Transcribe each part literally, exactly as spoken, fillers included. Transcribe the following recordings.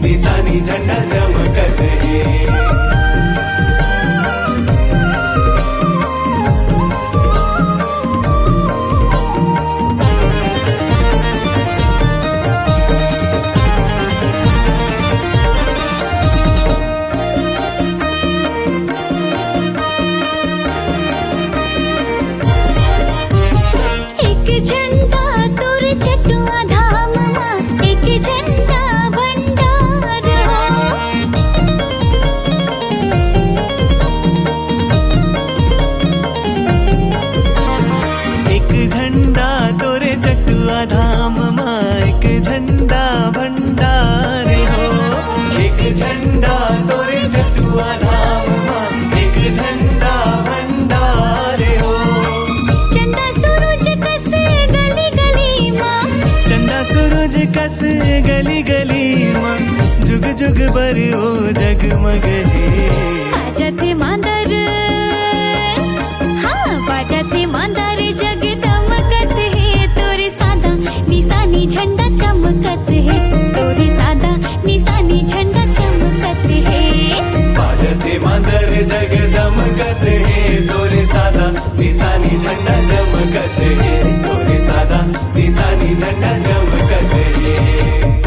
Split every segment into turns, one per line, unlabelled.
निशानी झंडा चमकत है। धाम मां एक झंडा भंडार हो, एक झंडा तोरे जटुआ धाम मां एक झंडा भंडार हो।
चंदा सूरज कस गली गली मां,
चंदा सूरज कस गली गली मां, जुग जुग बर ओ जगमग है।
बाजते मांदर, हाँ बाजते मांदर जग दमकत है। तोरे सादा निशानी झंडा चमकत है, तोरे सादा निशानी झंडा चमकत है।
बाजते मांदर जग दमकत है, तोरे सादा निशानी झंडा चमकत है, तोरे सादा निशानी झंडा चमकत है।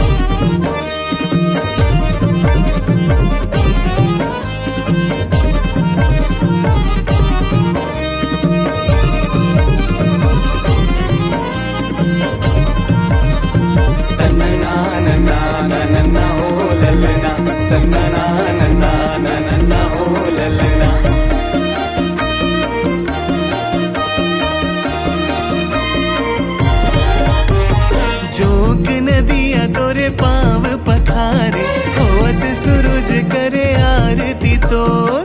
जोग नदिया तोरे पाव पखारे, होत सूरज करे आरती तोर।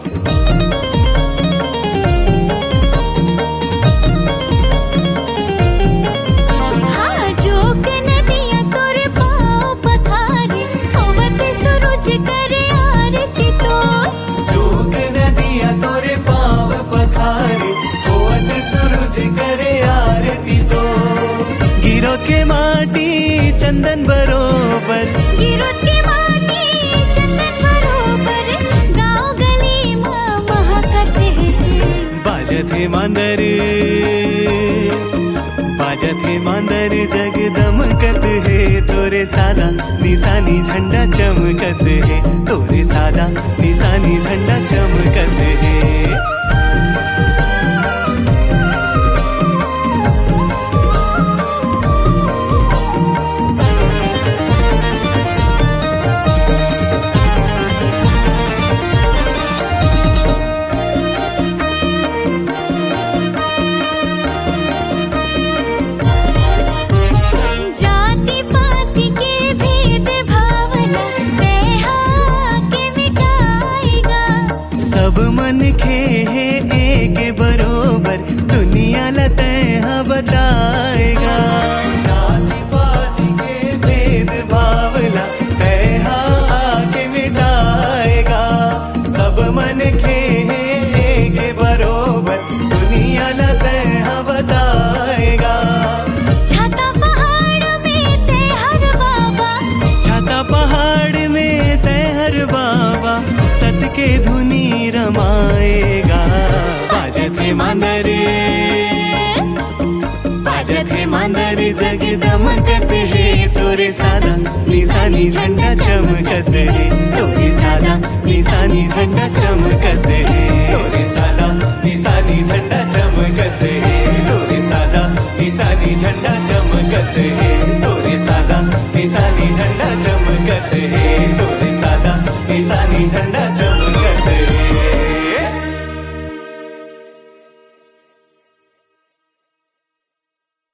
हाँ जोग नदिया तोरे पाव पखारे, होत सूरज करे आरती तोर।
जोग नदिया तोरे पाव पखारे, होत सूरज करे आरती तोर। गिरो के माटी चंदन बरोबर,
गिरो के माटी चंदन बरोबर, गाँव गली मां महकत है।
बाजत है मांदर, बाजत है मांदर जग दमकत है। तोरे सादा निशानी झंडा चमकत है, तोरे सादा निशानी झंडा चमकत है। सब मन खे है एक बरोबर, दुनिया लतेहा बताएगा। जाति पाति के भेद भावना तैहा आके मिटाएगा। सब मन खे है एक बरोबर, दुनिया लतेहा बताएगा।
छाता पहाड़ में तेहर बाबा,
छाता पहाड़ में तेहर बाबा, सत के धुनी रमाएगा। बाजत है मांदर, बाजत है मांदर जग दमकत है। तोरे सादा निशानी झंडा चमकत है, तोरे सादा निशानी झंडा चमकत है, तोरे सादा निशानी झंडा चमकत है, तोरे सादा निशानी झंडा चमकत है, तोरे सादा निशानी झंडा चमकत है, तोरे सादा निशानी झंडा चमकत है।